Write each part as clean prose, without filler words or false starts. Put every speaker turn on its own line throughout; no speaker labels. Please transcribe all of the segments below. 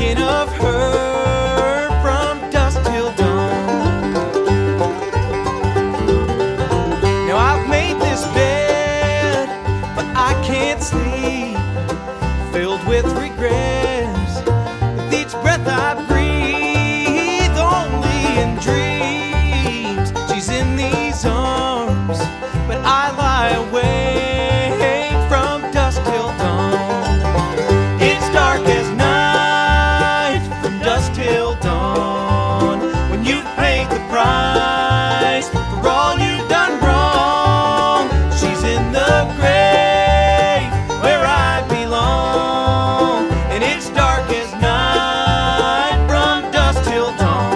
thinking of her from dusk till dawn. Now I've made this bed, but I can't sleep, filled with regrets. With each breath I breathe, only in dreams. She's in these arms, but I lie awake from dusk till dawn. It's dark as night from dusk till dawn. When you've paid the price for all you've done wrong, she's in the grave where I belong. And it's dark as night from dusk till dawn.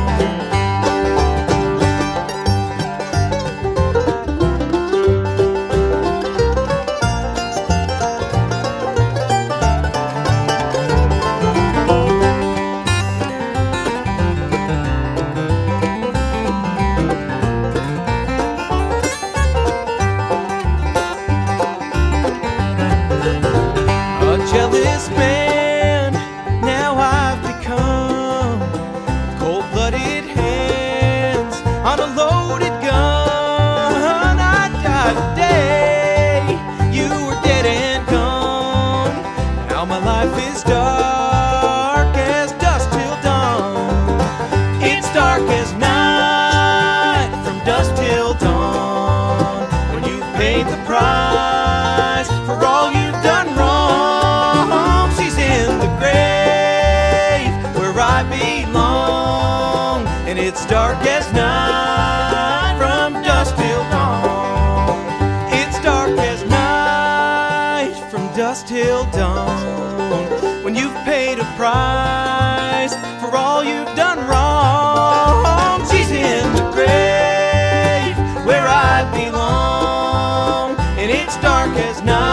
A jealous man, now I've become. Cold-blooded hands on a loaded gun. I died the day you were dead and gone. Now my life is dark as dusk till dawn. It's dark as night from dusk till dawn. When you've paid the price for all you've done wrong, she's in the grave where I belong. And it's dark as night from dusk till dawn. It's dark as night from dusk till dawn. When you've paid a price for all you've done wrong, she's in the grave where I belong. And it's dark as night